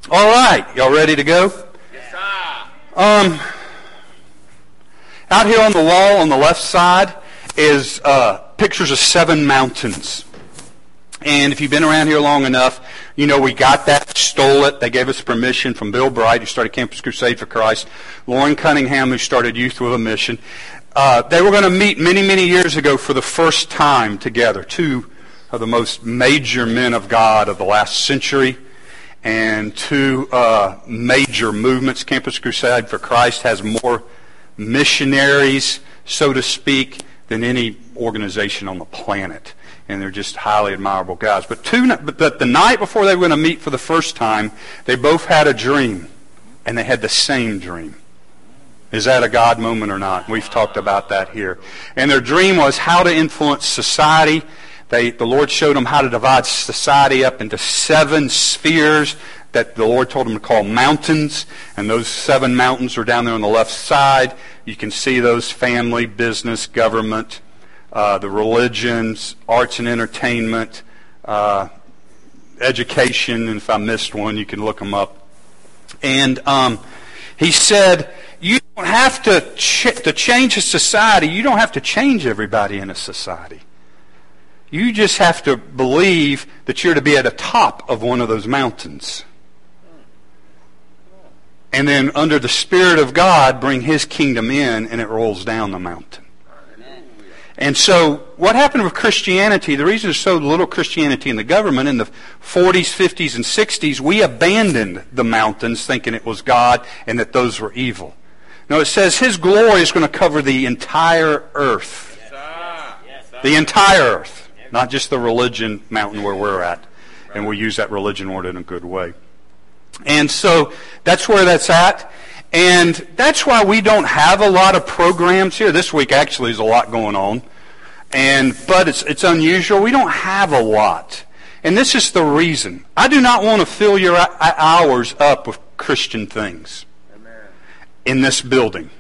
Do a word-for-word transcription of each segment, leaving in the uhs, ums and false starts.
All right, y'all ready to go? Yes, sir. Um, out here on the wall on the left side is uh, pictures of seven mountains. And if you've been around here long enough, you know we got that, stole it. They gave us permission from Bill Bright, who started Campus Crusade for Christ, Lauren Cunningham, who started Youth with a Mission. Uh, they were going to meet many, many years ago for the first time together, two of the most major men of God of the last century, and two uh, major movements. Campus Crusade for Christ has more missionaries, so to speak, than any organization on the planet. And they're just highly admirable guys. But, two, but the night before they were going to meet for the first time, they both had a dream. And they had the same dream. Is that a God moment or not? We've talked about that here. And their dream was how to influence society. They, the Lord showed them how to divide society up into seven spheres that the Lord told them to call mountains. And those seven mountains are down there on the left side. You can see those: family, business, government, uh, the religions, arts and entertainment, uh, education. And if I missed one, you can look them up. And um, he said, you don't have to, ch- to change a society. You don't have to change everybody in a society. You just have to believe that you're to be at the top of one of those mountains. And then under the Spirit of God, bring His kingdom in, and it rolls down the mountain. And so what happened with Christianity, the reason there's so little Christianity in the government, in the forties, fifties, and sixties, we abandoned the mountains thinking it was God and that those were evil. No, it says His glory is going to cover the entire earth. The entire earth. Not just the religion mountain where we're at. And we use that religion word in a good way. And so that's where that's at. And that's why we don't have a lot of programs here. This week actually is a lot going on. And but it's it's unusual. We don't have a lot. And this is the reason. I do not want to fill your hours up with Christian things. Amen. In this building.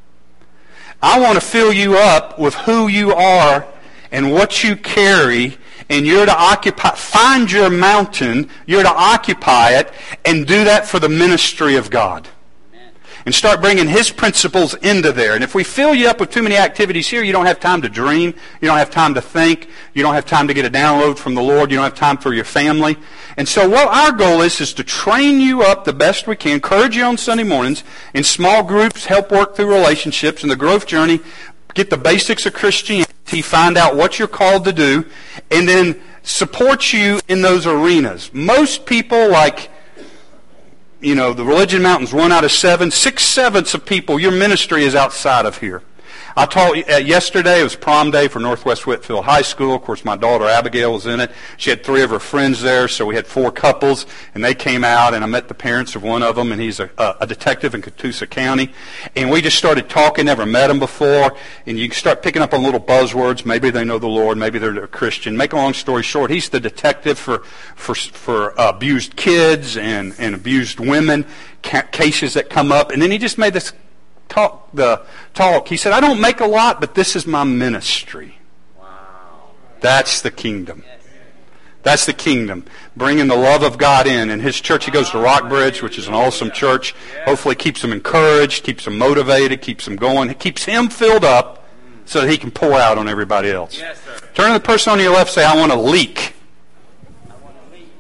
I want to fill you up with who you are and what you carry, and you're to occupy, find your mountain, you're to occupy it, and do that for the ministry of God. Amen. And start bringing His principles into there. And if we fill you up with too many activities here, you don't have time to dream, you don't have time to think, you don't have time to get a download from the Lord, you don't have time for your family. And so what our goal is, is to train you up the best we can, encourage you on Sunday mornings, in small groups, help work through relationships, in the growth journey, get the basics of Christianity, find out what you're called to do, and then support you in those arenas. Most people, like, you know, the religion mountains, one out of seven, six sevenths of people, your ministry is outside of here. I taught uh, yesterday, it was prom day for Northwest Whitfield High School. Of course, my daughter Abigail was in it. She had three of her friends there, so we had four couples, and they came out, and I met the parents of one of them, and he's a, a detective in Catoosa County. And we just started talking, never met him before, and you start picking up on little buzzwords. Maybe they know the Lord, maybe they're a Christian. Make a long story short, he's the detective for, for, for uh, abused kids and, and abused women, ca- cases that come up. And then he just made this Talk, the talk. He said, I don't make a lot, but this is my ministry. Wow. That's the kingdom. That's the kingdom. Bringing the love of God in. In his church, he goes to Rockbridge, which is an awesome church. Hopefully keeps him encouraged, keeps him motivated, keeps him going. It keeps him filled up so that he can pour out on everybody else. Yes, sir. Turn to the person on your left, say, I want to leak. I want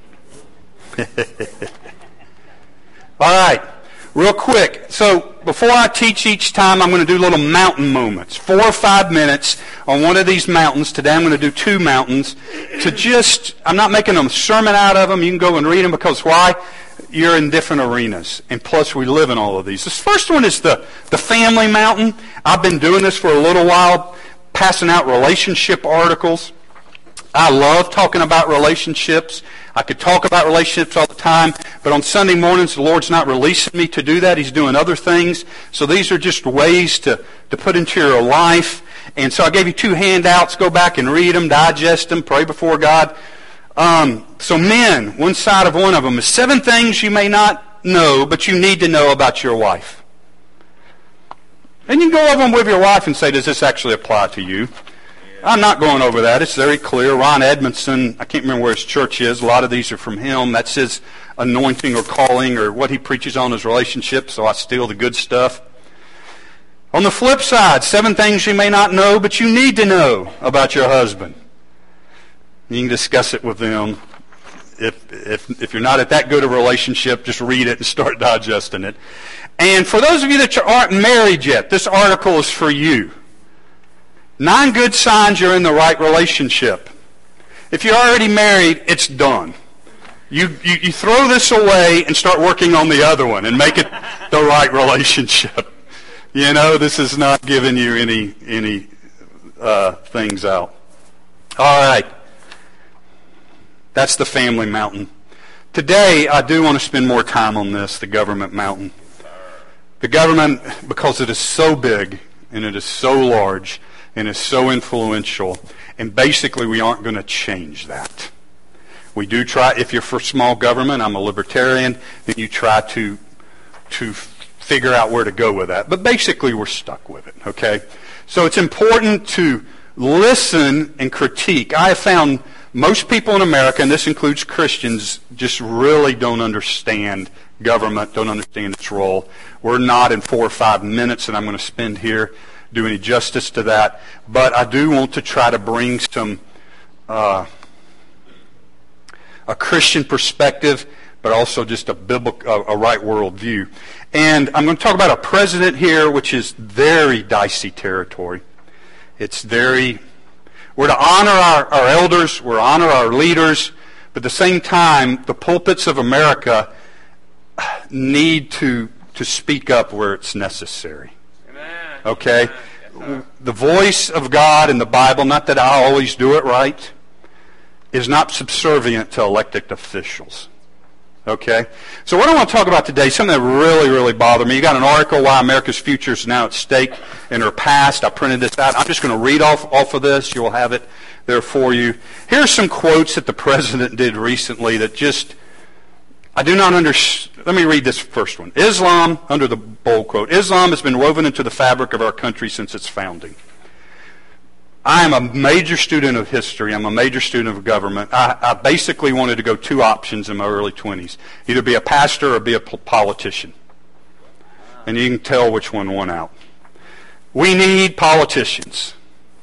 to leak. All right. Real quick, so before I teach each time, I'm going to do little mountain moments. Four or five minutes on one of these mountains. Today I'm going to do two mountains. To just, I'm not making a sermon out of them. You can go and read them because why? You're in different arenas. And plus we live in all of these. This first one is the, the family mountain. I've been doing this for a little while, passing out relationship articles. I love talking about relationships. I could talk about relationships all the time, but on Sunday mornings, the Lord's not releasing me to do that. He's doing other things. So these are just ways to, to put into your life. And so I gave you two handouts. Go back and read them, digest them, pray before God. Um, so men, one side of one of them is seven things you may not know, but you need to know about your wife. And you can go over them with your wife and say, does this actually apply to you? I'm not going over that. It's very clear. Ron Edmondson, I can't remember where his church is. A lot of these are from him. That's his anointing or calling, or what he preaches on is relationships, so I steal the good stuff. On the flip side, seven things you may not know, but you need to know about your husband. You can discuss it with them. If, if, if you're not at that good a relationship, just read it and start digesting it. And for those of you that aren't married yet, this article is for you. Nine good signs you're in the right relationship. If you're already married, it's done. You, you, you throw this away and start working on the other one and make it the right relationship. You know, this is not giving you any any uh, things out. All right. That's the family mountain. Today, I do want to spend more time on this, the government mountain. The government, because it is so big and it is so large and is so influential, and basically we aren't going to change that. We do try, if you're for small government, I'm a libertarian, then you try to to figure out where to go with that. But basically we're stuck with it, okay? So it's important to listen and critique. I have found most people in America, and this includes Christians, just really don't understand government, don't understand its role. We're not in four or five minutes that I'm going to spend here do any justice to that. But I do want to try to bring some uh, a Christian perspective, but also just a biblical, a, a right world view. And I'm going to talk about a president here, which is very dicey territory. It's very... We're to honor our, our elders, we're to honor our leaders, but at the same time, the pulpits of America need to to speak up where it's necessary. Amen. Okay? Amen. The voice of God in the Bible, not that I always do it right, is not subservient to elected officials. Okay? So what I want to talk about today, something that really, really bothered me. You got an article, Why America's Future is Now at Stake in Her Past. I printed this out. I'm just going to read off, off of this. You'll have it there for you. Here are some quotes that the president did recently that just, I do not understand. Let me read this first one. Islam, under the bold quote, Islam has been woven into the fabric of our country since its founding. I am a major student of history. I'm a major student of government. I, I basically wanted to go two options in my early twenties. Either be a pastor or be a politician. And you can tell which one won out. We need politicians.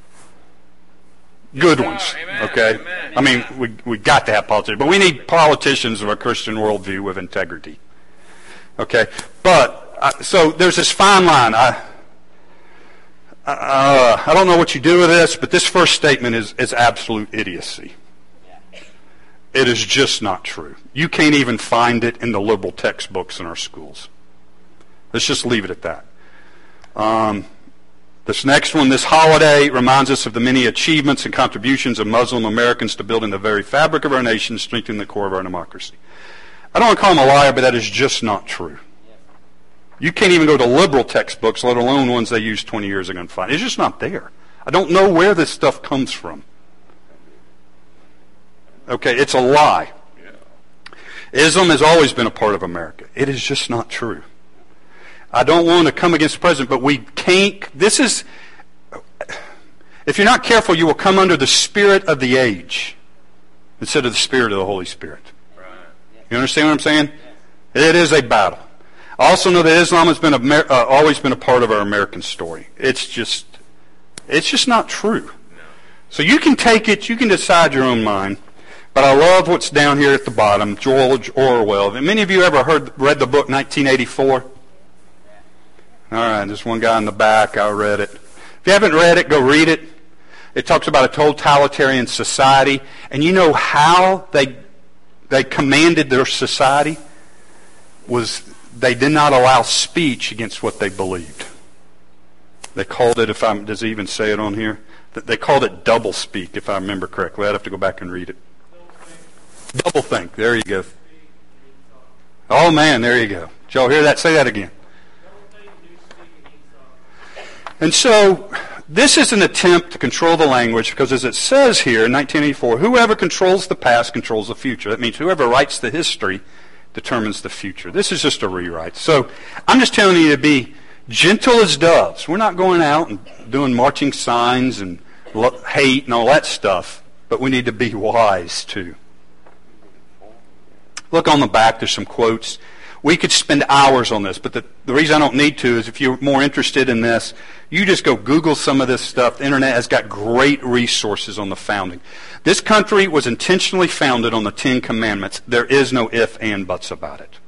Good ones. Okay? I mean, we we got to have politicians. But we need politicians of a Christian worldview with integrity. Okay? But, uh, so there's this fine line. I... Uh, I don't know what you do with this, but this first statement is, is absolute idiocy. It is just not true. You can't even find it in the liberal textbooks in our schools. Let's just leave it at that. Um, this next one, this holiday reminds us of the many achievements and contributions of Muslim Americans to building the very fabric of our nation, strengthening the core of our democracy. I don't want to call him a liar, but that is just not true. You can't even go to liberal textbooks, let alone ones they used twenty years ago and find. It's just not there. I don't know where this stuff comes from. Okay, it's a lie. Islam has always been a part of America. It is just not true. I don't want to come against the president, but we can't. This is, if you're not careful, you will come under the spirit of the age instead of the spirit of the Holy Spirit. You understand what I'm saying? It is a battle. I also know that Islam has been a, uh, always been a part of our American story. It's just, it's just not true. So you can take it, you can decide your own mind. But I love what's down here at the bottom, George Orwell. Have many of you ever heard, read the book nineteen eighty-four? All right, there's one guy in the back. I read it. If you haven't read it, go read it. It talks about a totalitarian society, and you know how they they commanded their society was. They did not allow speech against what they believed. They called it, if I'm, does he even say it on here? They called it double speak, if I remember correctly. I'd have to go back and read it. Double think. There you go. Oh, man, there you go. Did y'all hear that? Say that again. And so, this is an attempt to control the language, because as it says here in nineteen eighty-four, whoever controls the past controls the future. That means whoever writes the history determines the future. This is just a rewrite. So I'm just telling you to be gentle as doves. We're not going out and doing marching signs and hate and all that stuff, but we need to be wise too. Look on the back, there's some quotes. We could spend hours on this, but the, the reason I don't need to is if you're more interested in this, you just go Google some of this stuff. The internet has got great resources on the founding. This country was intentionally founded on the Ten Commandments. There is no ifs and buts about it.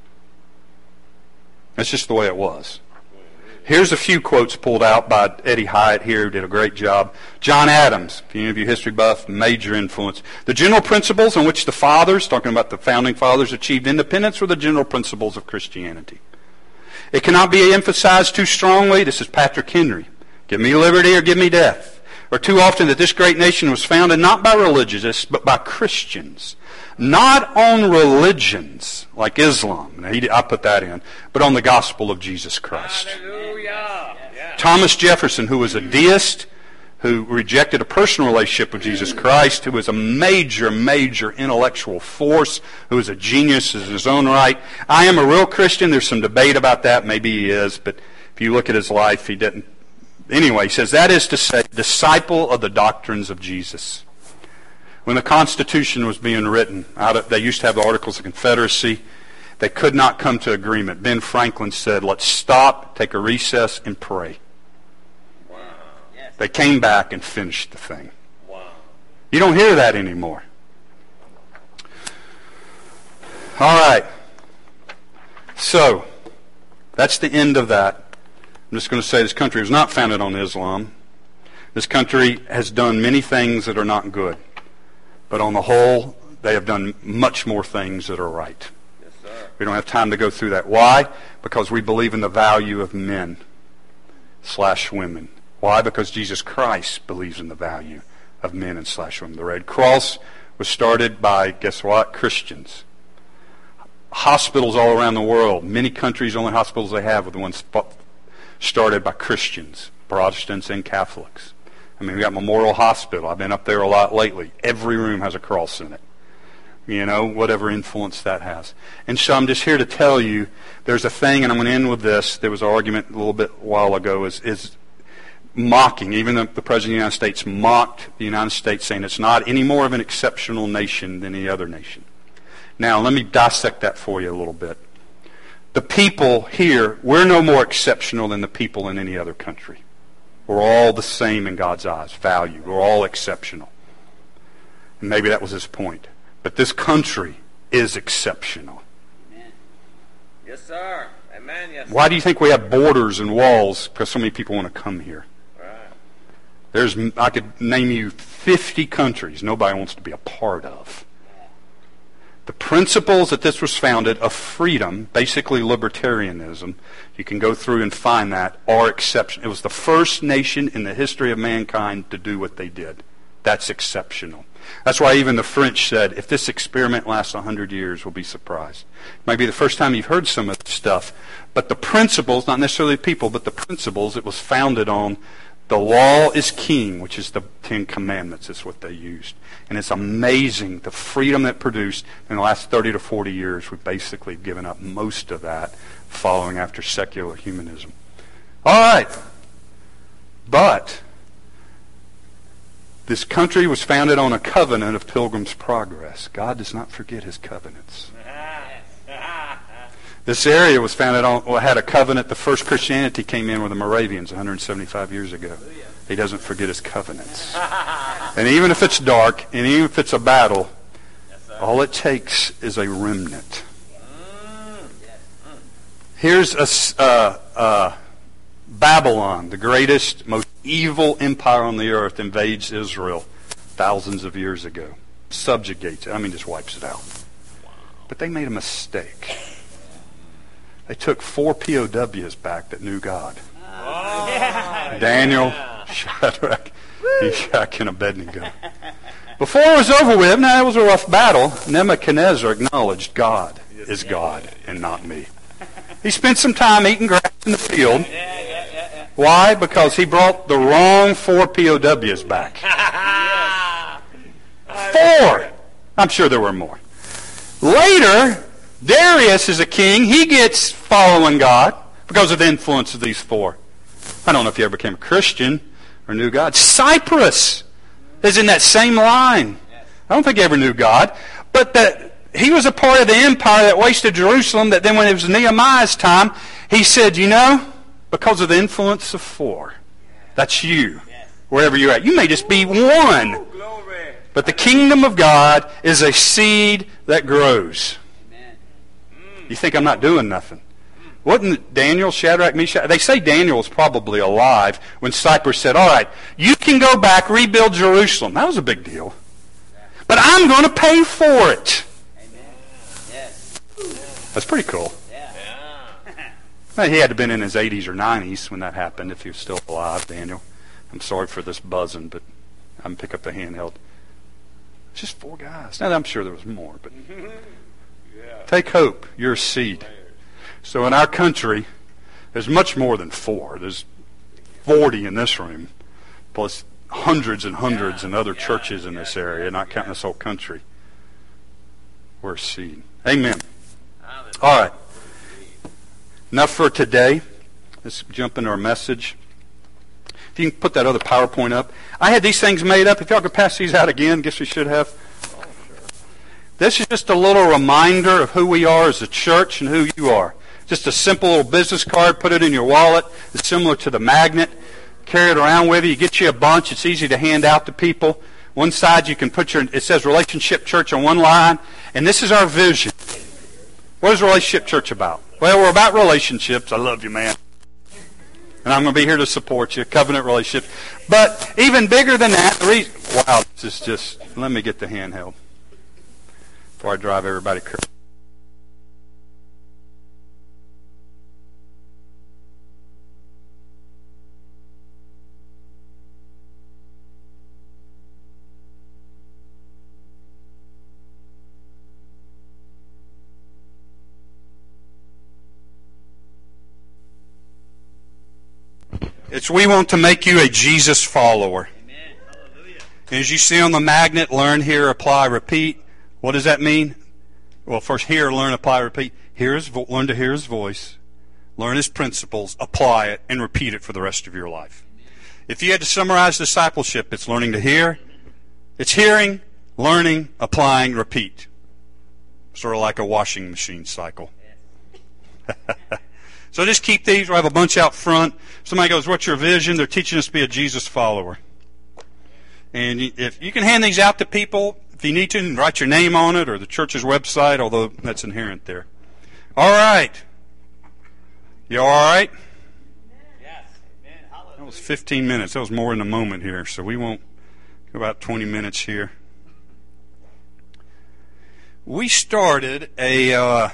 That's just the way it was. Here's a few quotes pulled out by Eddie Hyatt here, who did a great job. John Adams, if any of you history buff, major influence. The general principles on which the fathers, talking about the founding fathers, achieved independence were the general principles of Christianity. It cannot be emphasized too strongly, this is Patrick Henry, give me liberty or give me death. Or too often that this great nation was founded not by religionists, but by Christians. Not on religions like Islam, now he, I put that in, but on the gospel of Jesus Christ. Hallelujah. Yeah. Thomas Jefferson, who was a deist, who rejected a personal relationship with Jesus Christ, who was a major, major intellectual force, who was a genius in his own right. I am a real Christian. There's some debate about that. Maybe he is, but if you look at his life, he didn't. Anyway, he says, that is to say, disciple of the doctrines of Jesus. When the Constitution was being written, out of, they used to have the Articles of Confederacy. They could not come to agreement. Ben Franklin said, let's stop, take a recess, and pray. Wow. Yes. They came back and finished the thing. Wow. You don't hear that anymore. All right. So, that's the end of that. I'm just going to say this country was not founded on Islam. This country has done many things that are not good. But on the whole, they have done much more things that are right. Yes, sir. We don't have time to go through that. Why? Because we believe in the value of men slash women. Why? Because Jesus Christ believes in the value of men and slash women. The Red Cross was started by, guess what? Christians. Hospitals all around the world. Many countries, the only hospitals they have are the ones started by Christians, Protestants and Catholics. I mean, we got Memorial Hospital. I've been up there a lot lately. Every room has a cross in it. You know, whatever influence that has. And so I'm just here to tell you, there's a thing, and I'm going to end with this. There was an argument a little bit a while ago, is, is mocking. Even the, the President of the United States mocked the United States, saying it's not any more of an exceptional nation than any other nation. Now, let me dissect that for you a little bit. The people here, we're no more exceptional than the people in any other country. We're all the same in God's eyes, value. We're all exceptional. And maybe that was his point. But this country is exceptional. Amen. Yes, sir. Amen. Yes, Why sir. do you think we have borders and walls? Because so many people want to come here. Right. There's, I could name you fifty countries nobody wants to be a part of. The principles that this was founded of freedom, basically libertarianism, you can go through and find that, are exceptional. It was the first nation in the history of mankind to do what they did. That's exceptional. That's why even the French said, if this experiment lasts a hundred years, we'll be surprised. It might be the first time you've heard some of this stuff, but the principles, not necessarily people, but the principles, it was founded on the law is king, which is the Ten Commandments, is what they used. And it's amazing the freedom that produced in the last thirty to forty years. We've basically given up most of that following after secular humanism. All right. But this country was founded on a covenant of Pilgrim's Progress. God does not forget his covenants. This area was founded on, well, had a covenant. The first Christianity came in with the Moravians one hundred seventy-five years ago. He doesn't forget his covenants. And even if it's dark, and even if it's a battle, all it takes is a remnant. Here's a, uh, uh, Babylon, the greatest, most evil empire on the earth, invades Israel thousands of years ago. Subjugates it. I mean, just wipes it out. But they made a mistake. They took four P O Ws back that knew God. Oh, yeah. Daniel, Shadrach, Meshach, and Abednego. Before it was over with, now it was a rough battle, Nebuchadnezzar acknowledged God is God and not me. He spent some time eating grass in the field. Why? Because he brought the wrong four P O Ws back. Four! I'm sure there were more. Later, Darius is a king. He gets following God because of the influence of these four. I don't know if he ever became a Christian or knew God. Cyprus is in that same line. I don't think he ever knew God. But that he was a part of the empire that wasted Jerusalem, that then when it was Nehemiah's time, he said, you know, because of the influence of four, that's you, wherever you're at. You may just be one. But the kingdom of God is a seed that grows. You think I'm not doing nothing. Wasn't Daniel, Shadrach, Meshach? They say Daniel was probably alive when Cyprus said, all right, you can go back, rebuild Jerusalem. That was a big deal. But I'm going to pay for it. That's pretty cool. Well, he had to have been in his eighties or nineties when that happened, if he was still alive, Daniel. I'm sorry for this buzzing, but I'm going to pick up the handheld. It's just four guys. Now, I'm sure there was more, but take hope. You're a seed. So in our country, there's much more than four. There's forty in this room, plus hundreds and hundreds in other churches in this area, not counting this whole country. We're a seed. Amen. All right. Enough for today. Let's jump into our message. If you can put that other PowerPoint up. I had these things made up. If y'all could pass these out again, guess we should have. This is just a little reminder of who we are as a church and who you are. Just a simple little business card. Put it in your wallet. It's similar to the magnet. Carry it around with you. You get you a bunch. It's easy to hand out to people. One side you can put your, it says Relationship Church on one line. And this is our vision. What is Relationship Church about? Well, we're about relationships. I love you, man. And I'm going to be here to support you. Covenant relationship. But even bigger than that, the reason, wow, this is just, let me get the handheld before I drive everybody crazy. It's we want to make you a Jesus follower. Amen. Hallelujah. And as you see on the magnet, learn, hear, apply, repeat. What does that mean? Well, first, hear, learn, apply, repeat. Hear his vo- learn to hear his voice, learn his principles, apply it, and repeat it for the rest of your life. Amen. If you had to summarize discipleship, it's learning to hear, it's hearing, learning, applying, repeat. Sort of like a washing machine cycle. So just keep these. We'll have a bunch out front. Somebody goes, what's your vision? They're teaching us to be a Jesus follower. And if you can hand these out to people, if you need to, and write your name on it or the church's website, although that's inherent there. All right. You all right? Yes. Amen. That was fifteen minutes. That was more in a moment here, so we won't go about twenty minutes here. We started a... Uh,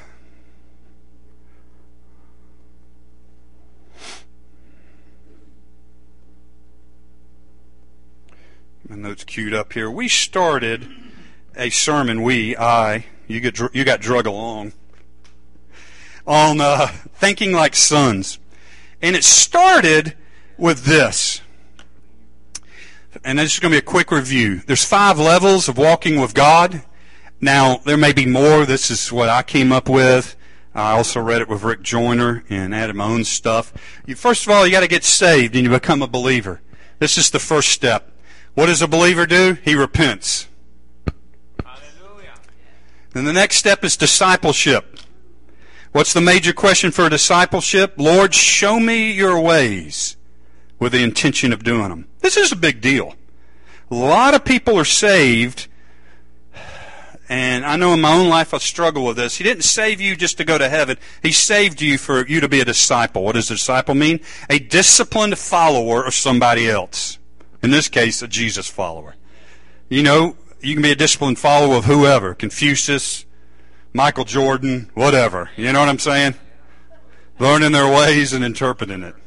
My notes queued up here. We started a sermon, we, I, you, get, you got drug along, on uh, thinking like sons. And it started with this. And this is going to be a quick review. There's five levels of walking with God. Now, there may be more. This is what I came up with. I also read it with Rick Joyner and added my own stuff. You, first of all, you got to get saved and you become a believer. This is the first step. What does a believer do? He repents. Hallelujah. Then the next step is discipleship. What's the major question for discipleship? Lord, show me your ways with the intention of doing them. This is a big deal. A lot of people are saved, and I know in my own life I struggle with this. He didn't save you just to go to heaven. He saved you for you to be a disciple. What does a disciple mean? A disciplined follower of somebody else. In this case, a Jesus follower. You know, you can be a disciplined follower of whoever. Confucius, Michael Jordan, whatever. You know what I'm saying? Learning their ways and interpreting it.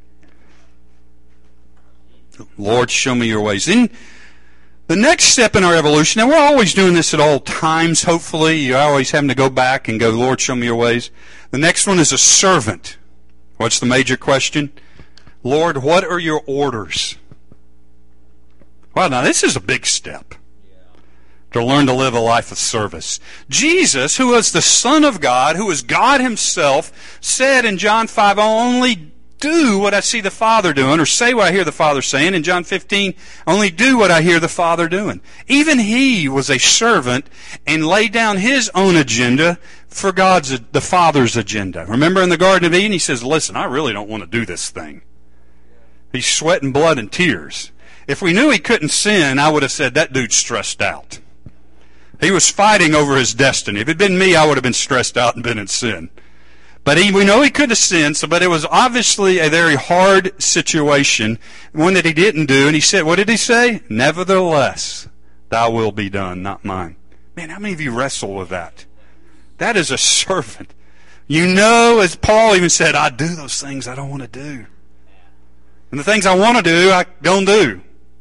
Lord, show me your ways. Then the next step in our evolution, and we're always doing this at all times, hopefully. You're always having to go back and go, Lord, show me your ways. The next one is a servant. What's the major question? Lord, what are your orders? Wow, now this is a big step. To learn to live a life of service. Jesus, who was the Son of God, who was God himself, said in John five, only do what I see the Father doing, or say what I hear the Father saying. In John fifteen, only do what I hear the Father doing. Even he was a servant and laid down his own agenda for God's, the Father's agenda. Remember in the Garden of Eden, he says, listen, I really don't want to do this thing. He's sweating blood and tears. If we knew he couldn't sin, I would have said, that dude's stressed out. He was fighting over his destiny. If it had been me, I would have been stressed out and been in sin. But he, we know he could have sinned, so, but it was obviously a very hard situation, one that he didn't do. And he said, what did he say? Nevertheless, thy will be done, not mine. Man, how many of you wrestle with that? That is a servant. You know, as Paul even said, I do those things I don't want to do. And the things I want to do, I don't do.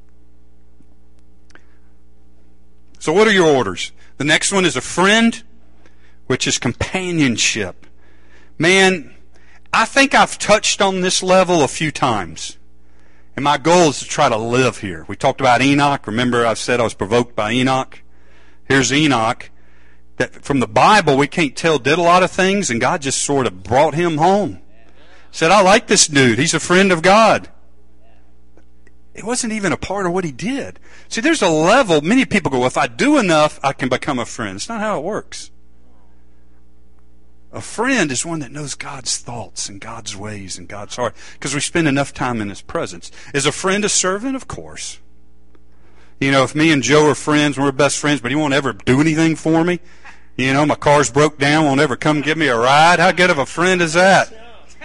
So what are your orders? The next one is a friend, which is companionship. Man, I think I've touched on this level a few times. And my goal is to try to live here. We talked about Enoch. Remember I said I was provoked by Enoch? Here's Enoch. That from the Bible we can't tell did a lot of things, and God just sort of brought him home. Said, I like this dude. He's a friend of God. It wasn't even a part of what he did. See, there's a level, many people go, well, if I do enough, I can become a friend. It's not how it works. A friend is one that knows God's thoughts and God's ways and God's heart, because we spend enough time in His presence. Is a friend a servant? Of course. You know, if me and Joe are friends, we're best friends, but he won't ever do anything for me. You know, my car's broke down, won't ever come give me a ride. How good of a friend is that?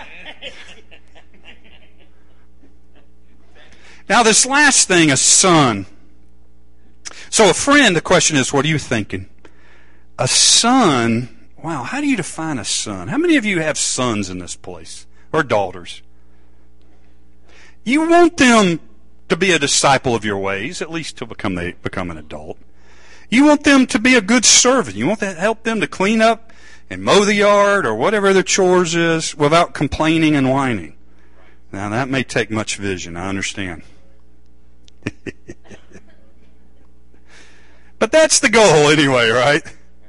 Now, this last thing, a son. So a friend, the question is, what are you thinking? A son, wow, how do you define a son? How many of you have sons in this place? Or daughters? You want them to be a disciple of your ways, at least to become, they become an adult. You want them to be a good servant. You want to help them to clean up and mow the yard or whatever their chores is without complaining and whining. Now, that may take much vision, I understand. But that's the goal anyway, right?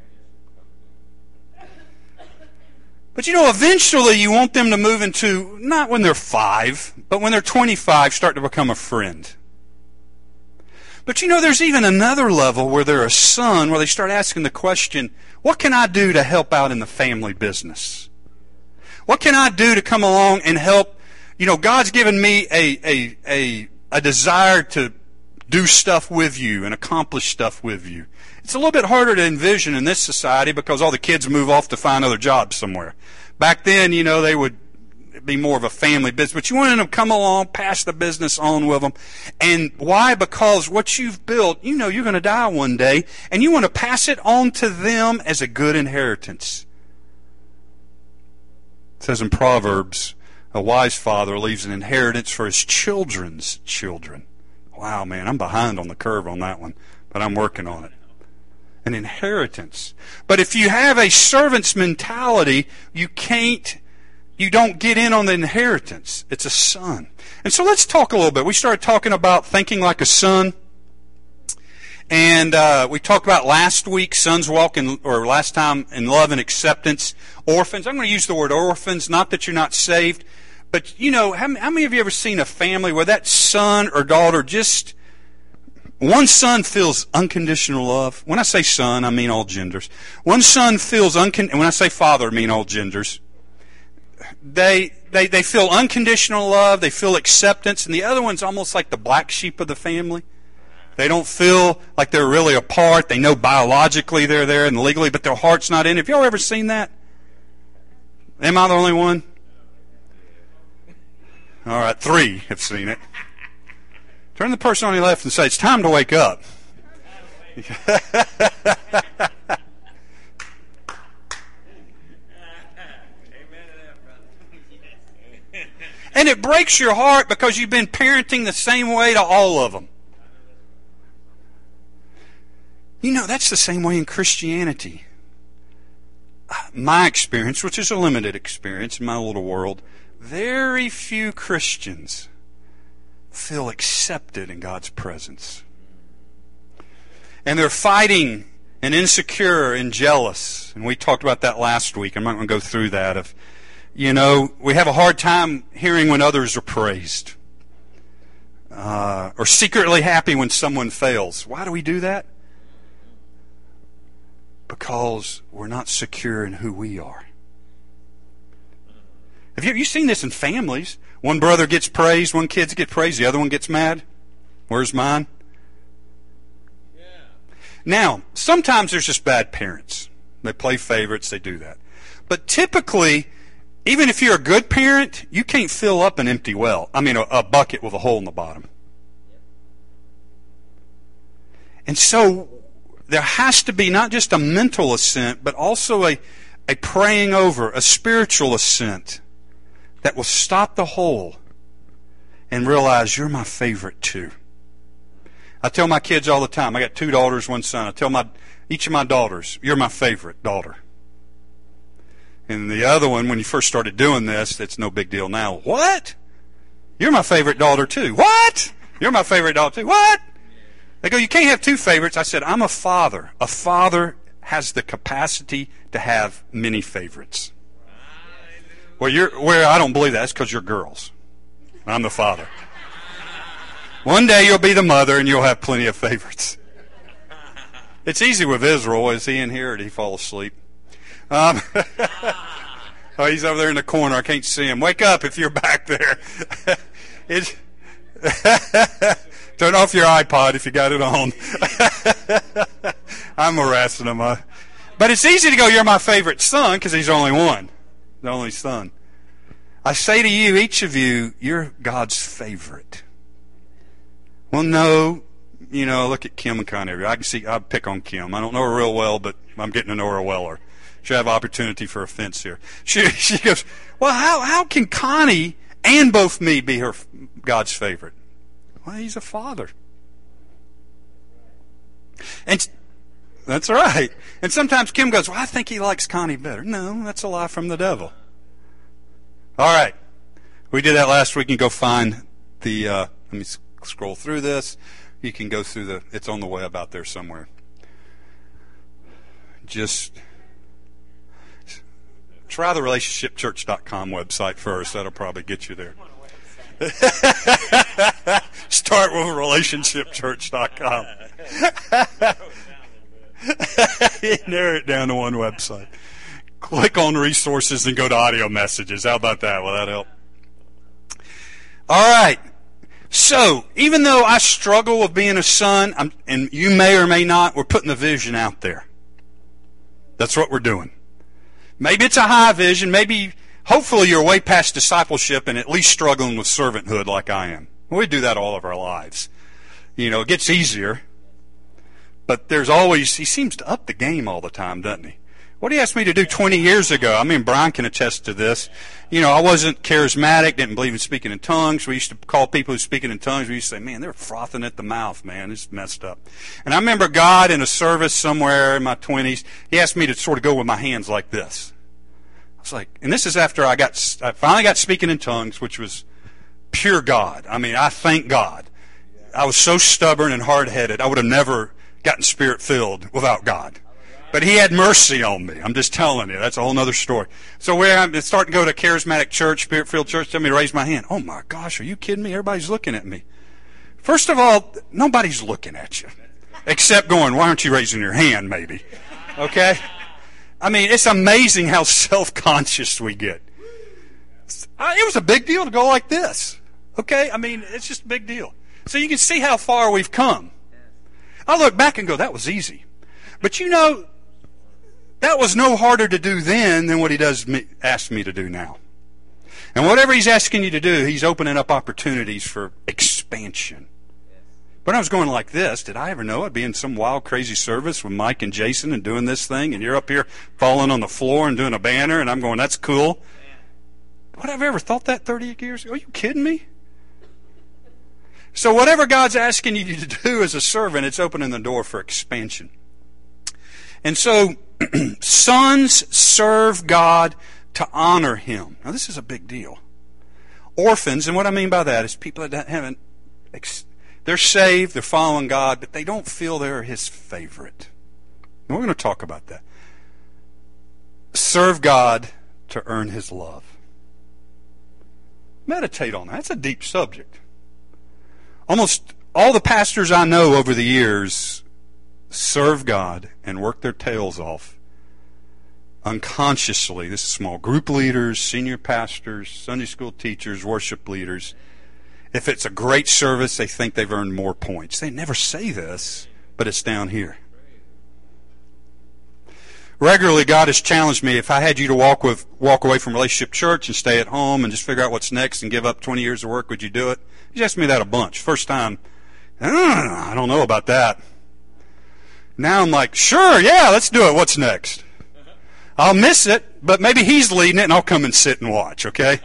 But you know, eventually you want them to move into, not when they're five, but when they're twenty-five, start to become a friend. But you know, there's even another level where they're a son, where they start asking the question, what can I do to help out in the family business? What can I do to come along and help? You know, God's given me a, a, a, a desire to do stuff with you and accomplish stuff with you. It's a little bit harder to envision in this society because all the kids move off to find other jobs somewhere. Back then, you know, they would be more of a family business. But you want them to come along, pass the business on with them. And why? Because what you've built, you know you're going to die one day, and you want to pass it on to them as a good inheritance. It says in Proverbs, a wise father leaves an inheritance for his children's children. Wow, man, I'm behind on the curve on that one, but I'm working on it. An inheritance. But if you have a servant's mentality, you can't, you don't get in on the inheritance. It's a son. And so let's talk a little bit. We started talking about thinking like a son. And uh, we talked about last week, sons walk in, or last time, in love and acceptance. Orphans. I'm going to use the word orphans, not that you're not saved. But, you know, how, how many of you ever seen a family where that son or daughter just, one son feels unconditional love? When I say son, I mean all genders. One son feels, uncon- and when I say father, I mean all genders. They, they, they feel unconditional love, they feel acceptance, and the other one's almost like the black sheep of the family. They don't feel like they're really apart. They know biologically they're there and legally, but their heart's not in it. Have y'all ever seen that? Am I the only one? All right, three have seen it. Turn to the person on your left and say, it's time to wake up. And it breaks your heart because you've been parenting the same way to all of them. You know, that's the same way in Christianity. My experience, which is a limited experience in my little world, very few Christians feel accepted in God's presence. And they're fighting and insecure and jealous. And we talked about that last week. I'm not going to go through that. Of You know, we have a hard time hearing when others are praised. Uh, or secretly happy when someone fails. Why do we do that? Because we're not secure in who we are. Have you, have you seen this in families? One brother gets praised, one kid gets praised, the other one gets mad. Where's mine? Yeah. Now, sometimes there's just bad parents. They play favorites, they do that. But typically, even if you're a good parent, you can't fill up an empty well. I mean, a, a bucket with a hole in the bottom. And so, there has to be not just a mental assent, but also a, a praying over, a spiritual assent that will stop the hole and realize you're my favorite too. I tell my kids all the time, I got two daughters, one son. I tell my each of my daughters, you're my favorite daughter. And the other one, when you first started doing this, it's no big deal now. What? You're my favorite daughter too. What? You're my favorite daughter too. What? They go, you can't have two favorites. I said, I'm a father. A father has the capacity to have many favorites. Well, you're, where I don't believe that, it's because you're girls. I'm the father. One day you'll be the mother and you'll have plenty of favorites. It's easy with Israel. Is he in here or did he fall asleep? Um, oh, he's over there in the corner. I can't see him. Wake up if you're back there. It's... Turn off your iPod if you got it on. I'm harassing him. Uh, but it's easy to go, you're my favorite son, because he's only one. The only son. I say to you, each of you, you're God's favorite. Well, no. You know, look at Kim and Connery. I can see, I pick on Kim. I don't know her real well, but I'm getting to know her weller. Should have opportunity for offense here. She, she goes, well, how, how can Connie and both me be her God's favorite? Well, he's a father. And that's right. And sometimes Kim goes, well, I think he likes Connie better. No, that's a lie from the devil. All right. We did that last week. You can go find the, uh, let me scroll through this. You can go through the, it's on the web out there somewhere. Just try the relationship church dot com website first. That'll probably get you there. Start with relationship church dot com. Narrow it down to one website. Click on resources and go to audio messages. How about that? Will that help? All right. So, even though I struggle with being a son, I'm, and you may or may not, we're putting the vision out there. That's what we're doing. Maybe it's a high vision. Maybe, hopefully you're way past discipleship and at least struggling with servanthood like I am. We do that all of our lives. You know, it gets easier. But there's always, he seems to up the game all the time, doesn't he? What he asked me to do twenty years ago, I mean, Brian can attest to this. You know, I wasn't charismatic, didn't believe in speaking in tongues. We used to call people who speaking in tongues, we used to say, man, they're frothing at the mouth, man. It's messed up. And I remember God in a service somewhere in my twenties, he asked me to sort of go with my hands like this. I was like, and this is after I got, I finally got speaking in tongues, which was pure God. I mean, I thank God. I was so stubborn and hard-headed, I would have never gotten spirit-filled without God. But he had mercy on me. I'm just telling you. That's a whole other story. So where I'm starting to go to a charismatic church, spirit-filled church, tell me to raise my hand. Oh my gosh, are you kidding me? Everybody's looking at me. First of all, nobody's looking at you. Except going, why aren't you raising your hand, maybe? Okay? I mean, it's amazing how self-conscious we get. It was a big deal to go like this. Okay? I mean, it's just a big deal. So you can see how far we've come. I look back and go, that was easy. But you know, that was no harder to do then than what he does me, ask me to do now. And whatever he's asking you to do, he's opening up opportunities for expansion. When I was going like this, did I ever know I'd be in some wild, crazy service with Mike and Jason and doing this thing, and you're up here falling on the floor and doing a banner, and I'm going, that's cool. Would I have ever thought that thirty years ago? Are you kidding me? So whatever God's asking you to do as a servant, it's opening the door for expansion. And so, sons serve God to honor Him. Now, this is a big deal. Orphans, and what I mean by that is people that haven't, they're saved, they're following God, but they don't feel they're His favorite. And we're going to talk about that. Serve God to earn His love. Meditate on that. That's a deep subject. Almost all the pastors I know over the years serve God and work their tails off unconsciously. This is small group leaders, senior pastors, Sunday school teachers, worship leaders. If it's a great service, they think they've earned more points. They never say this, but it's down here. Regularly, God has challenged me. If I had you to walk with, walk away from Relationship Church and stay at home and just figure out what's next and give up twenty years of work, would you do it? He's asked me that a bunch. First time, I don't know about that. Now I'm like, sure, yeah, let's do it. What's next? I'll miss it, but maybe he's leading it and I'll come and sit and watch, okay?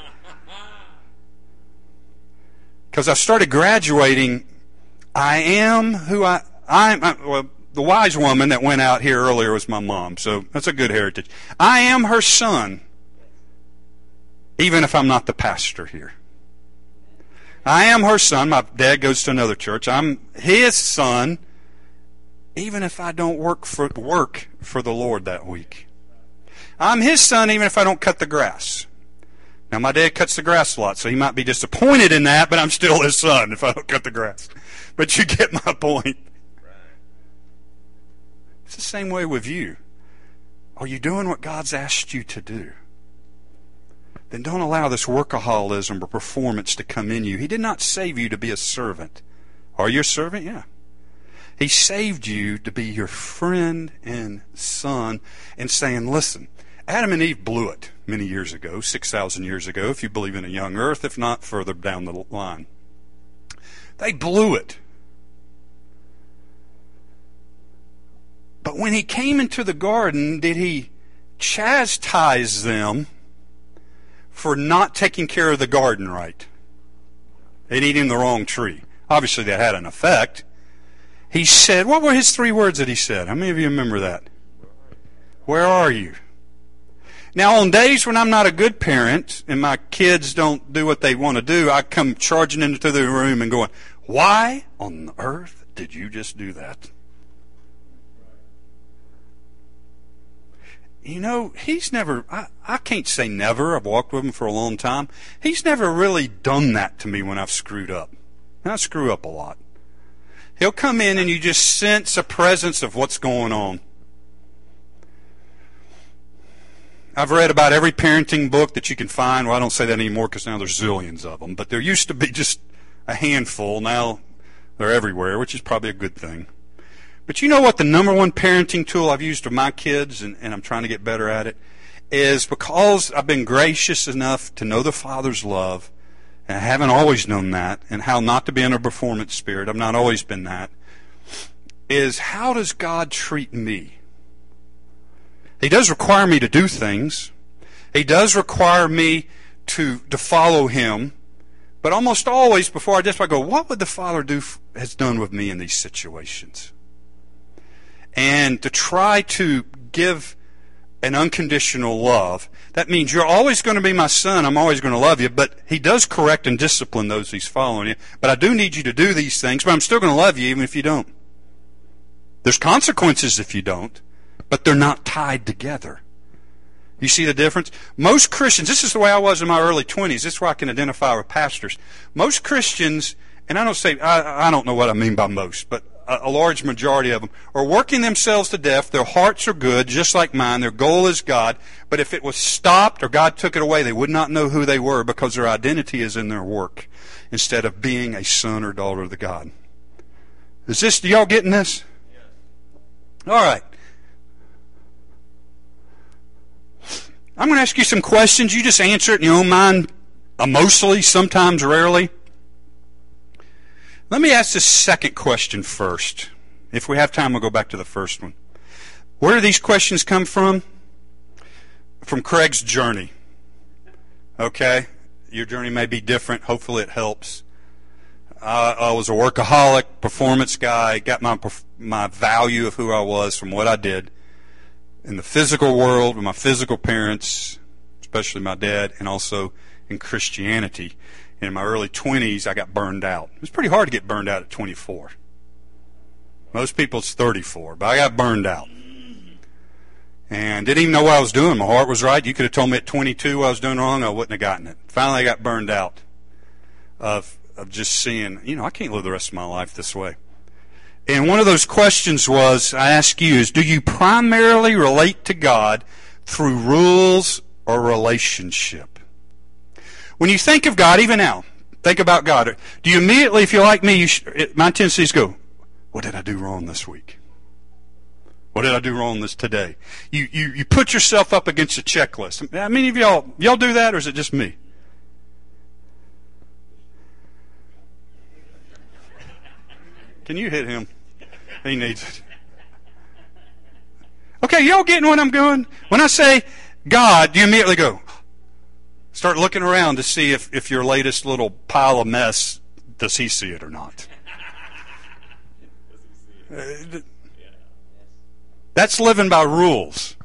Because I started graduating. I am who I, I'm, I, well, the wise woman that went out here earlier was my mom, so that's a good heritage. I am her son, even if I'm not the pastor here. I am her son. My dad goes to another church. I'm his son, even if I don't work for work for the Lord that week. I'm his son, even if I don't cut the grass. Now, my dad cuts the grass a lot, so he might be disappointed in that, but I'm still his son if I don't cut the grass. But you get my point. It's the same way with you. Are you doing what God's asked you to do? Then don't allow this workaholism or performance to come in you. He did not save you to be a servant. Are you a servant? Yeah. He saved you to be your friend and son and saying, listen, Adam and Eve blew it many years ago, six thousand years ago, if you believe in a young earth, if not further down the line. They blew it. But when he came into the garden, did he chastise them for not taking care of the garden right and eating the wrong tree? Obviously, that had an effect. He said, what were his three words that he said? How many of you remember that? Where are you? Now, on days when I'm not a good parent and my kids don't do what they want to do, I come charging into the room and going, why on earth did you just do that? You know, he's never, I, I can't say never, I've walked with him for a long time. He's never really done that to me when I've screwed up. And I screw up a lot. He'll come in and you just sense a presence of what's going on. I've read about every parenting book that you can find. Well, I don't say that anymore because now there's zillions of them. But there used to be just a handful. Now they're everywhere, which is probably a good thing. But you know what the number one parenting tool I've used with my kids, and, and I'm trying to get better at it, is because I've been gracious enough to know the Father's love, and I haven't always known that, and how not to be in a performance spirit. I've not always been that. Is how does God treat me? He does require me to do things. He does require me to to follow Him. But almost always, before I just I go, what would the Father do has done with me in these situations? And to try to give an unconditional love. That means you're always going to be my son. I'm always going to love you. But He does correct and discipline those He's following you. But I do need you to do these things. But I'm still going to love you even if you don't. There's consequences if you don't. But they're not tied together. You see the difference? Most Christians, this is the way I was in my early twenties. This is where I can identify with pastors. Most Christians, and I don't say, I, I don't know what I mean by most, but a, a large majority of them are working themselves to death. Their hearts are good, just like mine. Their goal is God. But if it was stopped or God took it away, they would not know who they were because their identity is in their work instead of being a son or daughter of the God. Is this, do y'all getting this? Yes. All right. I'm going to ask you some questions. You just answer it in your own mind, emotionally, sometimes rarely. Let me ask the second question first. If we have time, we'll go back to the first one. Where do these questions come from? From Craig's journey. Okay? Your journey may be different. Hopefully it helps. Uh, I was a workaholic, performance guy, got my my value of who I was from what I did in the physical world with my physical parents, especially my dad, and also in Christianity. And in my early twenties, I got burned out. It was pretty hard to get burned out at twenty-four. Most people, it's thirty-four, but I got burned out. And didn't even know what I was doing. My heart was right. You could have told me at twenty-two what I was doing wrong, I wouldn't have gotten it. Finally, I got burned out. of of just seeing, you know, I can't live the rest of my life this way. And one of those questions was, I ask you, is do you primarily relate to God through rules or relationship? When you think of God, even now, think about God. Do you immediately, if you're like me, you sh- my tendencies go, what did I do wrong this week? What did I do wrong this today? You you you put yourself up against a checklist. How many of y'all y'all do that, or is it just me? Can you hit him? He needs it. Okay, y'all getting what I'm doing? When I say God, you immediately go, start looking around to see if, if your latest little pile of mess, does he see it or not? Uh, that's living by rules.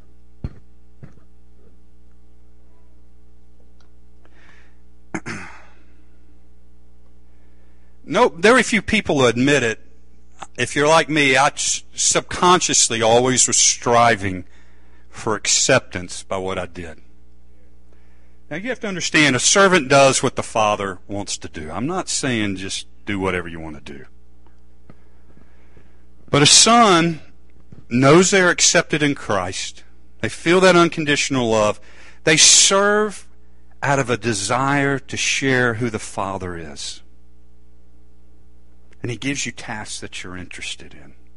No, very few people admit it. If you're like me, I subconsciously always was striving for acceptance by what I did. Now you have to understand, a servant does what the Father wants to do. I'm not saying just do whatever you want to do. But a son knows they're accepted in Christ. They feel that unconditional love. They serve out of a desire to share who the Father is. And He gives you tasks that you're interested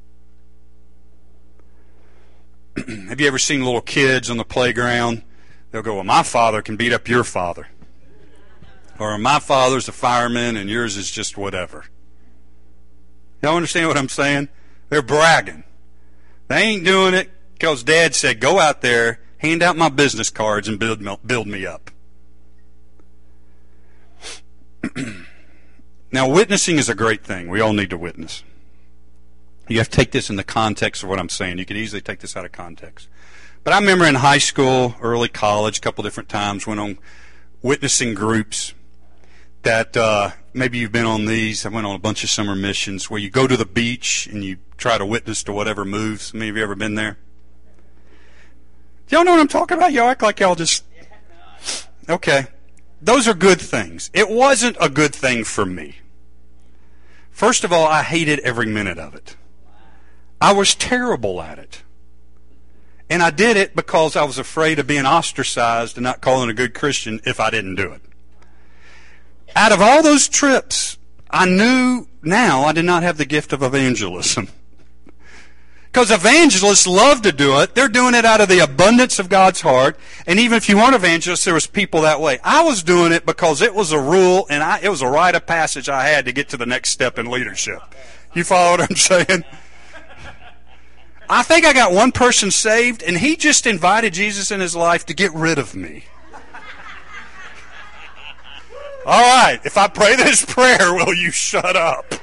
in. Have you ever seen little kids on the playground? They'll go, well, my father can beat up your father. Or my father's a fireman and yours is just whatever. Y'all understand what I'm saying? They're bragging. They ain't doing it because Dad said, go out there, hand out my business cards, and build me, build me up. Now, witnessing is a great thing. We all need to witness. You have to take this in the context of what I'm saying. You can easily take this out of context. But I remember in high school, early college, a couple different times, went on witnessing groups that uh, maybe you've been on these. I went on a bunch of summer missions where you go to the beach and you try to witness to whatever moves. Any of you ever been there? Y'all know what I'm talking about? Y'all act like y'all just... Okay. Those are good things. It wasn't a good thing for me. First of all, I hated every minute of it. I was terrible at it. And I did it because I was afraid of being ostracized and not calling a good Christian if I didn't do it. Out of all those trips, I knew now I did not have the gift of evangelism. Because evangelists love to do it. They're doing it out of the abundance of God's heart. And even if you weren't evangelists, there was people that way. I was doing it because it was a rule and I, it was a rite of passage I had to get to the next step in leadership. You follow what I'm saying? I think I got one person saved, and he just invited Jesus in his life to get rid of me. All right, if I pray this prayer, will you shut up?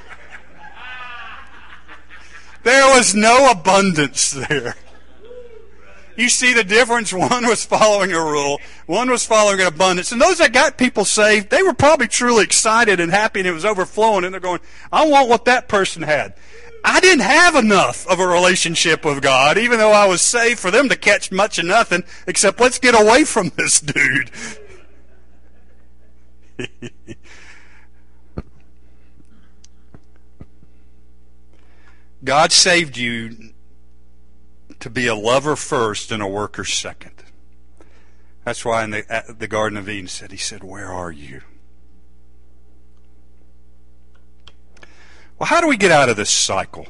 There was no abundance there. You see the difference? One was following a rule. One was following an abundance. And those that got people saved, they were probably truly excited and happy, and it was overflowing. And they're going, I want what that person had. I didn't have enough of a relationship with God, even though I was saved, for them to catch much of nothing, except let's get away from this dude. God saved you to be a lover first and a worker second. That's why in the, the Garden of Eden said, He said, where are you? Well, how do we get out of this cycle?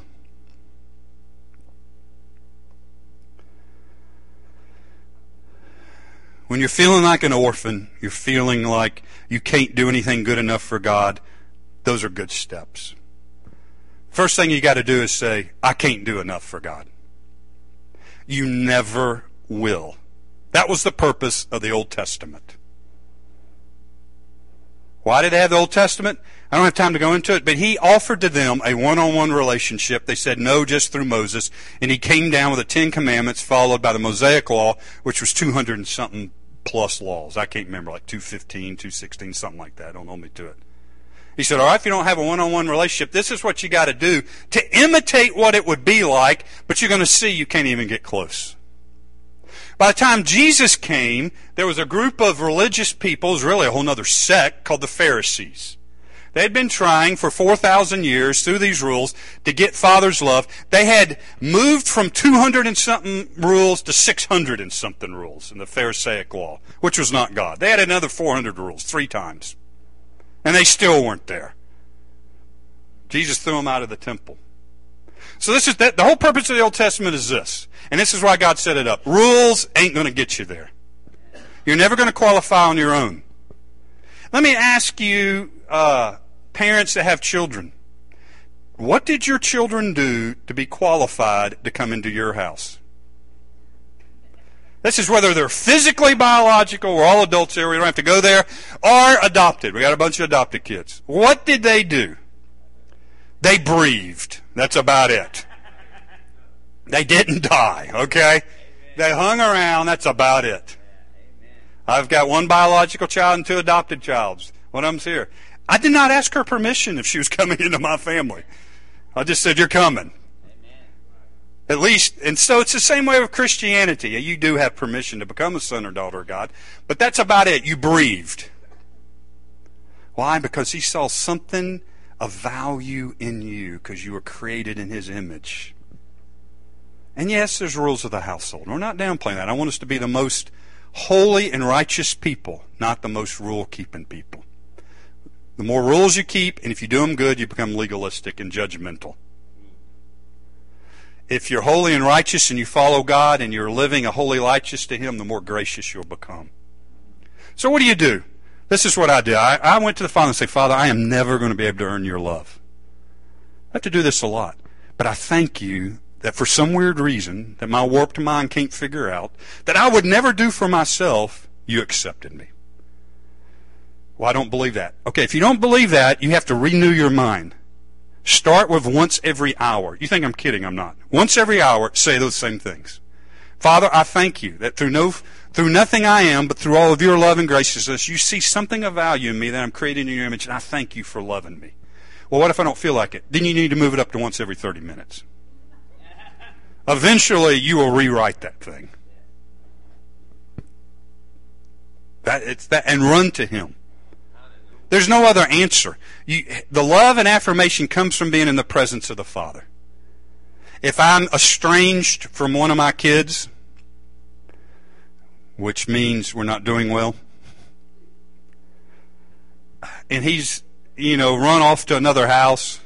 When you're feeling like an orphan, you're feeling like you can't do anything good enough for God, those are good steps. First thing you got to do is say, I can't do enough for God. You never will. That was the purpose of the Old Testament. Why did they have the Old Testament? I don't have time to go into it, but He offered to them a one-on-one relationship. They said no just through Moses, and He came down with the Ten Commandments followed by the Mosaic Law, which was two hundred and something plus laws. I can't remember, like two fifteen, two sixteen, something like that. Don't hold me to it. He said, all right, if you don't have a one-on-one relationship, this is what you got to do to imitate what it would be like, but you're going to see you can't even get close. By the time Jesus came, there was a group of religious people, it was really a whole other sect, called the Pharisees. They had been trying for four thousand years through these rules to get Father's love. They had moved from two hundred and something rules to six hundred and something rules in the Pharisaic law, which was not God. They had another four hundred rules three times. And they still weren't there. Jesus threw them out of the temple. So this is that, the whole purpose of the Old Testament is this. And this is why God set it up. Rules ain't going to get you there. You're never going to qualify on your own. Let me ask you, uh, parents that have children, what did your children do to be qualified to come into your house? This is whether they're physically biological, we're all adults here, we don't have to go there, or adopted. We got a bunch of adopted kids. What did they do? They breathed. That's about it. They didn't die, okay? They hung around, that's about it. I've got one biological child and two adopted childs. One of them's here. I did not ask her permission if she was coming into my family. I just said, you're coming. At least, and so it's the same way with Christianity. You do have permission to become a son or daughter of God, but that's about it. You breathed. Why? Because He saw something of value in you because you were created in His image. And yes, there's rules of the household. We're not downplaying that. I want us to be the most holy and righteous people, not the most rule-keeping people. The more rules you keep, and if you do them good, you become legalistic and judgmental. If you're holy and righteous and you follow God and you're living a holy righteous to Him, the more gracious you'll become. So what do you do? This is what I did. I, I went to the Father and said, Father, I am never going to be able to earn your love. I have to do this a lot. But I thank you that for some weird reason that my warped mind can't figure out, that I would never do for myself, you accepted me. Well, I don't believe that. Okay, if you don't believe that, you have to renew your mind. Start with once every hour. You think I'm kidding, I'm not. Once every hour, say those same things. Father, I thank you that through no through nothing I am, but through all of your love and graciousness, you see something of value in me that I'm created in your image, and I thank you for loving me. Well, what if I don't feel like it? Then you need to move it up to once every thirty minutes. Eventually, you will rewrite that thing. That it's that, and run to Him. There's no other answer. You, the love and affirmation comes from being in the presence of the Father. If I'm estranged from one of my kids, which means we're not doing well, and he's, you know, run off to another house,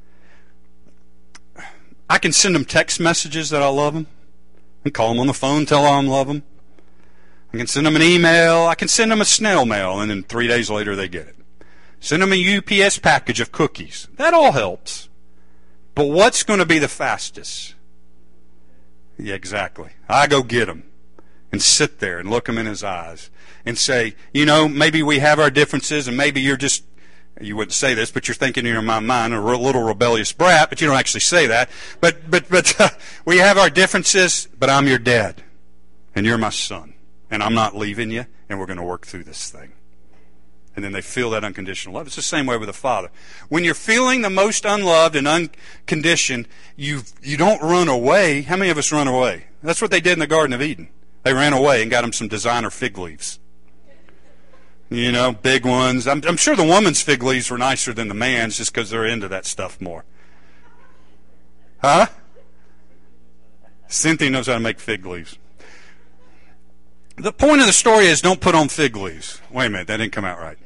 I can send him text messages that I love him. I can call him on the phone, tell him I love him. I can send him an email. I can send him a snail mail, and then three days later they get it. Send them a U P S package of cookies. That all helps. But what's going to be the fastest? Yeah, exactly. I go get them and sit there and look him in his eyes and say, you know, maybe we have our differences and maybe you're just, you wouldn't say this, but you're thinking in your mind, a little rebellious brat, but you don't actually say that. But, but, but uh, we have our differences, but I'm your dad and you're my son and I'm not leaving you and we're going to work through this thing. And then they feel that unconditional love. It's the same way with the Father. When you're feeling the most unloved and unconditioned, you you don't run away. How many of us run away? That's what they did in the Garden of Eden. They ran away and got them some designer fig leaves. You know, big ones. I'm, I'm sure the woman's fig leaves were nicer than the man's just because they're into that stuff more. Huh? Cynthia knows how to make fig leaves. The point of the story is don't put on fig leaves. Wait a minute, that didn't come out right.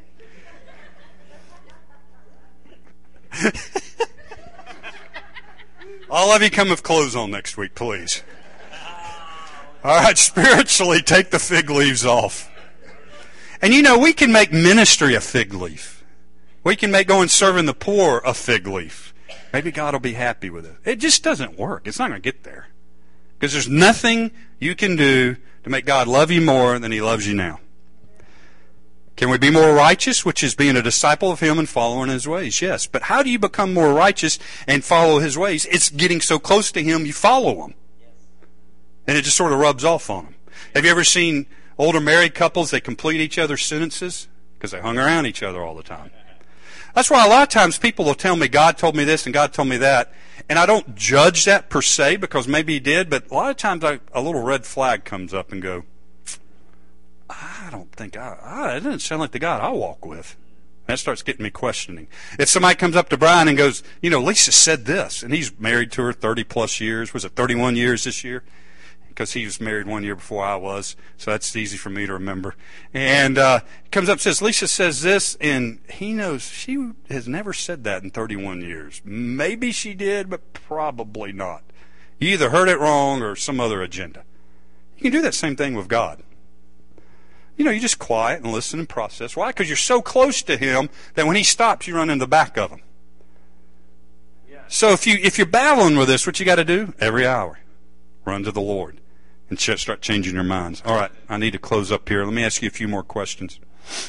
All of you come with clothes on next week, please. All right, spiritually, take the fig leaves off. And you know, we can make ministry a fig leaf. We can make going serving the poor a fig leaf. Maybe God will be happy with it. It just doesn't work. It's not going to get there. Because there's nothing you can do to make God love you more than He loves you now. Can we be more righteous, which is being a disciple of Him and following His ways? Yes. But how do you become more righteous and follow His ways? It's getting so close to Him, you follow Him. And it just sort of rubs off on them. Have you ever seen older married couples, they complete each other's sentences? Because they hung around each other all the time. That's why a lot of times people will tell me, God told me this and God told me that. And I don't judge that per se because maybe He did, but a lot of times I, a little red flag comes up and go, I don't think I, I, it doesn't sound like the God I walk with. That starts getting me questioning. If somebody comes up to Brian and goes, you know, Lisa said this, and he's married to her thirty plus years. Was it thirty-one years this year? Because he was married one year before I was, so that's easy for me to remember. And uh, he comes up and says, Lisa says this, and he knows she has never said that in thirty-one years. Maybe she did, but probably not. You either heard it wrong or some other agenda. You can do that same thing with God. You know, you just quiet and listen and process. Why? Because you're so close to Him that when He stops, you run in the back of Him. Yeah. So if, you, if you're battling with this, what you got to do? Every hour, run to the Lord and start changing your minds. All right, I need to close up here. Let me ask you a few more questions.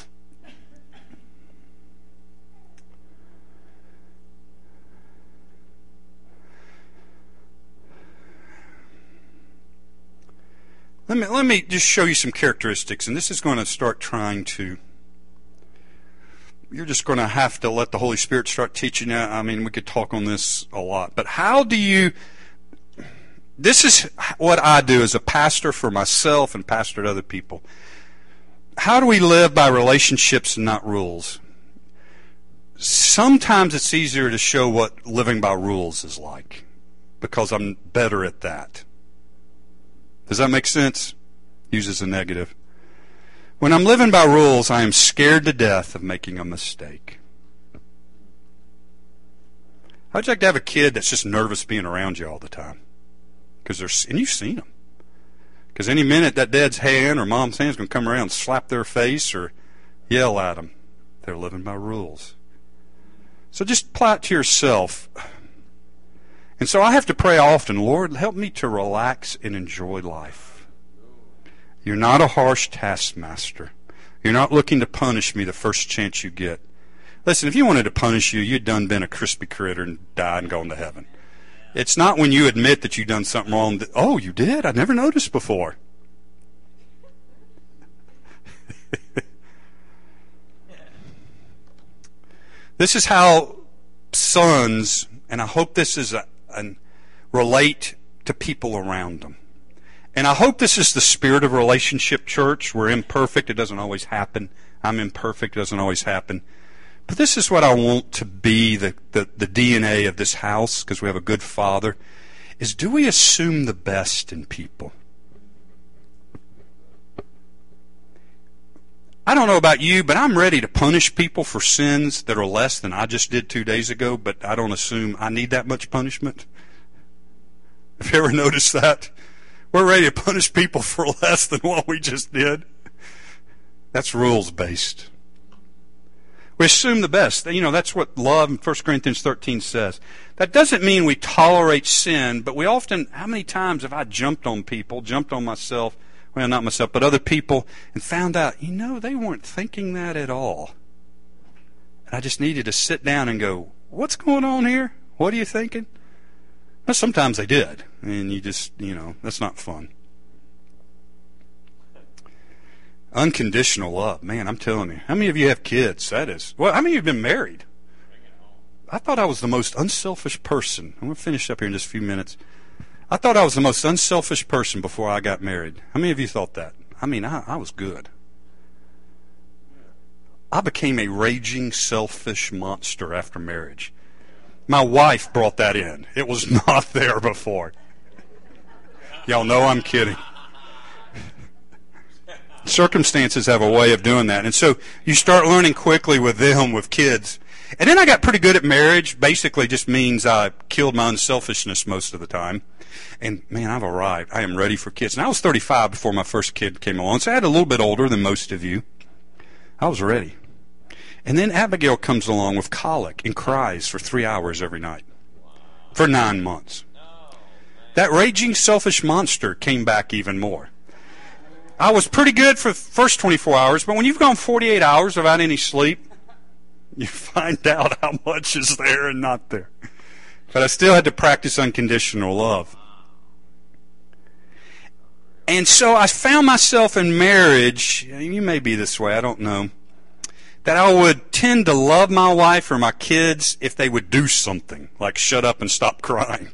Let me, let me just show you some characteristics, and this is going to start trying to, you're just going to have to let the Holy Spirit start teaching you. I mean, we could talk on this a lot, but how do you, this is what I do as a pastor for myself and pastor to other people. How do we live by relationships and not rules? Sometimes it's easier to show what living by rules is like, because I'm better at that. Does that make sense? Uses a negative. When I'm living by rules, I am scared to death of making a mistake. How'd you like to have a kid that's just nervous being around you all the time? Because they're, and you've seen them. Because any minute that dad's hand or mom's hand is going to come around and slap their face or yell at them. They're living by rules. So just apply it to yourself. And so I have to pray often, Lord, help me to relax and enjoy life. You're not a harsh taskmaster. You're not looking to punish me the first chance you get. Listen, if you wanted to punish you, you'd done been a crispy critter and died and gone to heaven. It's not when you admit that you've done something wrong that, oh, you did? I never noticed before. This is how sons, and I hope this is a and relate to people around them. And I hope this is the spirit of relationship, church. We're imperfect. It doesn't always happen. I'm imperfect. It doesn't always happen. But this is what I want to be the, the, the D N A of this house, because we have a good Father, is do we assume the best in people? I don't know about you, but I'm ready to punish people for sins that are less than I just did two days ago, but I don't assume I need that much punishment. Have you ever noticed that? We're ready to punish people for less than what we just did. That's rules-based. We assume the best. You know, that's what love in First Corinthians thirteen says. That doesn't mean we tolerate sin, but we often, how many times have I jumped on people, jumped on myself, well, not myself, but other people, and found out, you know, they weren't thinking that at all. And I just needed to sit down and go, what's going on here? What are you thinking? Well, sometimes they did. And you just, you know, that's not fun. Unconditional love. Man, I'm telling you. How many of you have kids? That is. Well, how many of you have been married? I thought I was the most unselfish person. I'm going to finish up here in just a few minutes. I thought I was the most unselfish person before I got married. How many of you thought that? I mean, I, I was good. I became a raging, selfish monster after marriage. My wife brought that in. It was not there before. Y'all know I'm kidding. Circumstances have a way of doing that. And so you start learning quickly with them, with kids. And then I got pretty good at marriage. Basically just means I killed my unselfishness most of the time. And, man, I've arrived. I am ready for kids. And I was thirty-five before my first kid came along, so I had a little bit older than most of you. I was ready. And then Abigail comes along with colic and cries for three hours every night for nine months. That raging, selfish monster came back even more. I was pretty good for the first twenty-four hours, but when you've gone forty-eight hours without any sleep, you find out how much is there and not there. But I still had to practice unconditional love. And so I found myself in marriage, you may be this way, I don't know, that I would tend to love my wife or my kids if they would do something, like shut up and stop crying.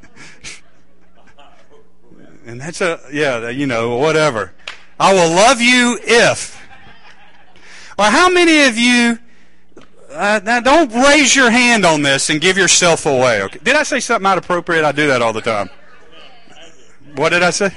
And that's a, yeah, you know, whatever. I will love you if. Or how many of you Uh, now, don't raise your hand on this and give yourself away. Okay? Did I say something not appropriate? I do that all the time. What did I say?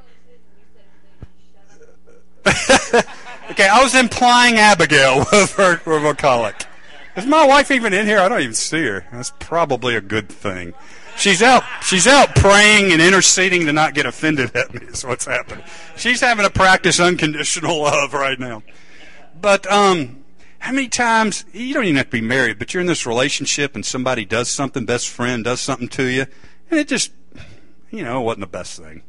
Okay, I was implying Abigail with her, with her colic. Is my wife even in here? I don't even see her. That's probably a good thing. She's out. She's out praying and interceding to not get offended at me. Is what's happening. She's having to practice unconditional love right now. But um, how many times, you don't even have to be married, but you're in this relationship and somebody does something, best friend does something to you, and it just, you know, it wasn't the best thing.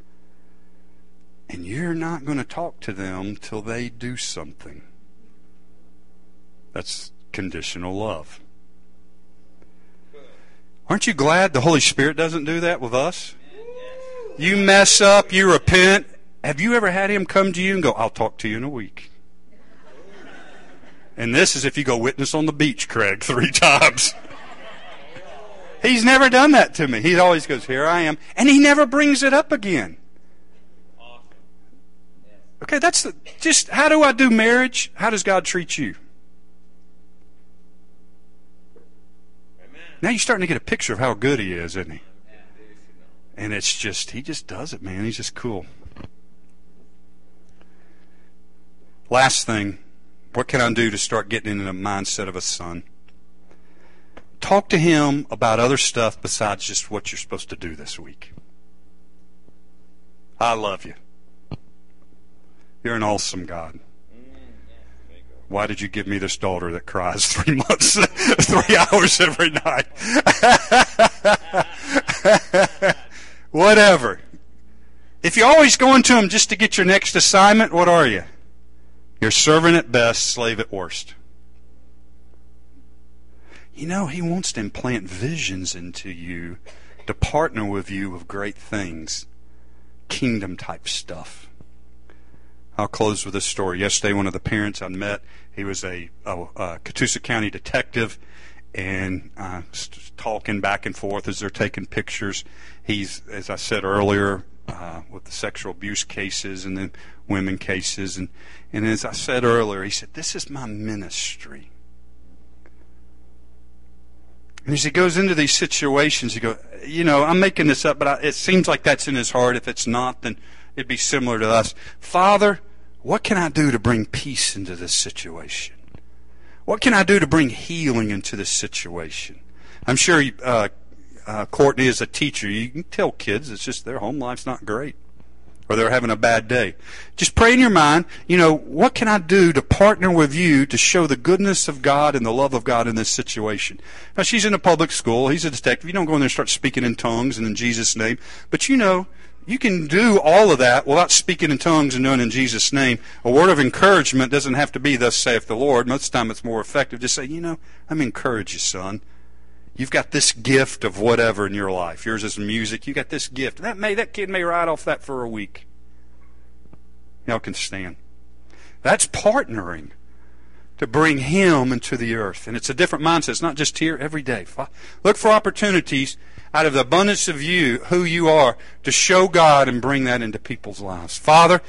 And you're not going to talk to them till they do something. That's conditional love. Aren't you glad the Holy Spirit doesn't do that with us? You mess up, you repent. Have you ever had Him come to you and go, I'll talk to you in a week? And this is if you go witness on the beach, Craig, three times. He's never done that to me. He always goes, here I am. And He never brings it up again. Okay, that's the, just, how do I do marriage? How does God treat you? Now you're starting to get a picture of how good He is, isn't He? And it's just, He just does it, man. He's just cool. Last thing, what can I do to start getting into the mindset of a son? Talk to him about other stuff besides just what you're supposed to do this week. I love you. You're an awesome God. Why did you give me this daughter that cries three months, three hours every night? Whatever. If you're always going to him just to get your next assignment, what are you? You're servant at best, slave at worst. You know, He wants to implant visions into you to partner with you with great things, kingdom-type stuff. I'll close with this story. Yesterday, one of the parents I met, he was a, a, a Catoosa County detective, and uh, talking back and forth as they're taking pictures. He's, as I said earlier, uh, with the sexual abuse cases and then women cases. And, and as I said earlier, he said, this is my ministry. And as he goes into these situations, he goes, you know, I'm making this up, but I, it seems like that's in his heart. If it's not, then it'd be similar to us. Father, what can I do to bring peace into this situation? What can I do to bring healing into this situation? I'm sure uh, uh, Courtney is a teacher. You can tell kids it's just their home life's not great, or they're having a bad day. Just pray in your mind, you know, what can I do to partner with you to show the goodness of God and the love of God in this situation? Now, she's in a public school. He's a detective. You don't go in there and start speaking in tongues and in Jesus' name. But you know, you can do all of that without speaking in tongues and doing it in Jesus' name. A word of encouragement doesn't have to be, thus saith the Lord. Most of the time it's more effective. Just say, you know, I'm encourage you, son. You've got this gift of whatever in your life. Yours is music. You got this gift. That may that kid may ride off that for a week. Y'all can stand. That's partnering to bring him into the earth. And it's a different mindset. It's not just here, every day. Look for opportunities out of the abundance of you, who you are, to show God and bring that into people's lives. Father,